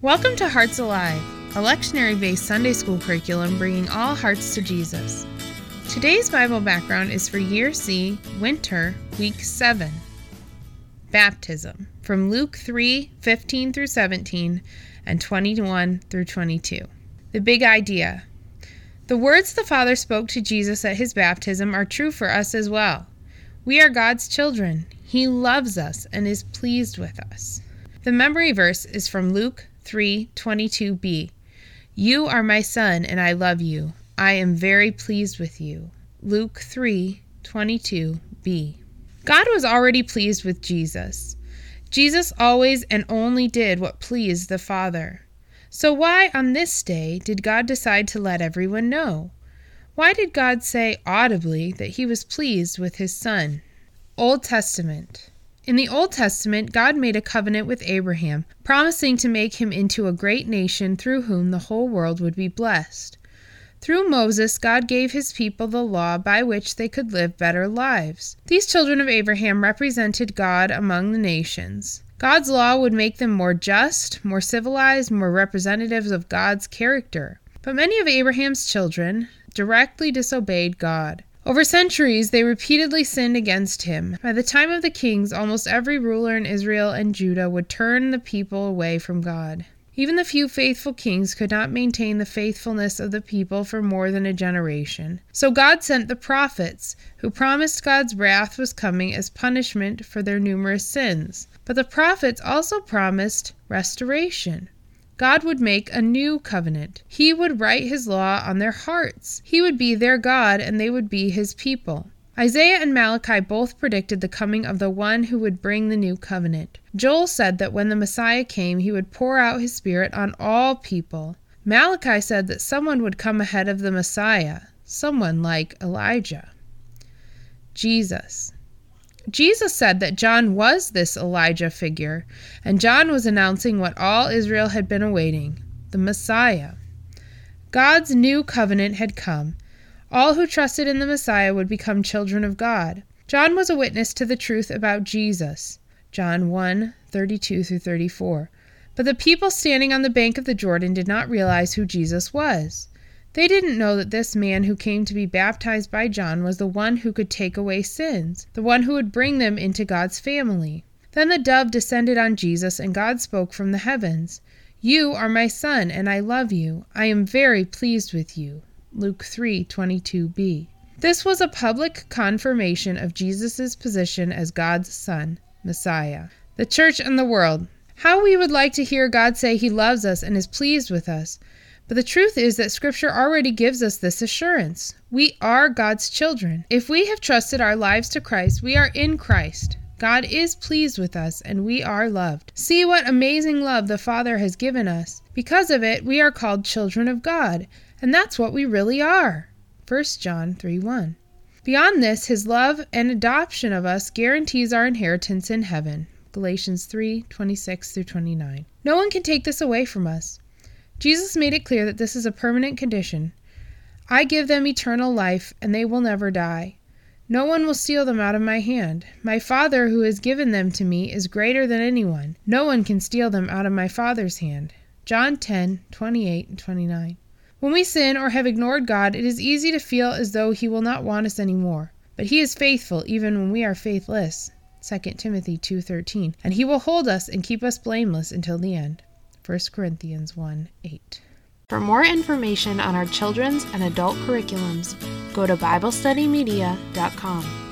Welcome to Hearts Alive, a lectionary-based Sunday school curriculum bringing all hearts to Jesus. Today's Bible background is for Year C, Winter, Week 7. Baptism, from Luke 3:15 through 17 and 21 through 22. The big idea. The words the Father spoke to Jesus at his baptism are true for us as well. We are God's children. He loves us and is pleased with us. The memory verse is from Luke 3:22b. You are my son, and I love you. I am very pleased with you. Luke 3:22b. God was already pleased with Jesus. Jesus always and only did what pleased the Father. So why on this day did God decide to let everyone know? Why did God say audibly that he was pleased with his Son? Old Testament. In the Old Testament, God made a covenant with Abraham, promising to make him into a great nation through whom the whole world would be blessed. Through Moses, God gave his people the law by which they could live better lives. These children of Abraham represented God among the nations. God's law would make them more just, more civilized, more representatives of God's character. But many of Abraham's children directly disobeyed God. Over centuries, they repeatedly sinned against him. By the time of the kings, almost every ruler in Israel and Judah would turn the people away from God. Even the few faithful kings could not maintain the faithfulness of the people for more than a generation. So God sent the prophets, who promised God's wrath was coming as punishment for their numerous sins. But the prophets also promised restoration. God would make a new covenant. He would write his law on their hearts. He would be their God, and they would be his people. Isaiah and Malachi both predicted the coming of the one who would bring the new covenant. Joel said that when the Messiah came, he would pour out his Spirit on all people. Malachi said that someone would come ahead of the Messiah, someone like Elijah. Jesus said that John was this Elijah figure, and John was announcing what all Israel had been awaiting, the Messiah. God's new covenant had come. All who trusted in the Messiah would become children of God. John was a witness to the truth about Jesus, John 1:32-34. But the people standing on the bank of the Jordan did not realize who Jesus was. They didn't know that this man who came to be baptized by John was the one who could take away sins, the one who would bring them into God's family. Then the dove descended on Jesus, and God spoke from the heavens. You are my son, and I love you. I am very pleased with you. Luke 3:22b. This was a public confirmation of Jesus' position as God's son, Messiah. The church and the world. How we would like to hear God say he loves us and is pleased with us. But the truth is that Scripture already gives us this assurance. We are God's children. If we have trusted our lives to Christ, we are in Christ. God is pleased with us, and we are loved. See what amazing love the Father has given us. Because of it, we are called children of God, and that's what we really are. 1 John 3:1. Beyond this, his love and adoption of us guarantees our inheritance in heaven. Galatians 3:26-29. No one can take this away from us. Jesus made it clear that this is a permanent condition. I give them eternal life, and they will never die. No one will steal them out of my hand. My Father who has given them to me is greater than anyone. No one can steal them out of my Father's hand. John 10:28-29. When we sin or have ignored God, it is easy to feel as though he will not want us anymore. But he is faithful even when we are faithless. 2 Timothy 2:13. And he will hold us and keep us blameless until the end. 1 Corinthians 1:8. For more information on our children's and adult curriculums, go to BibleStudyMedia.com.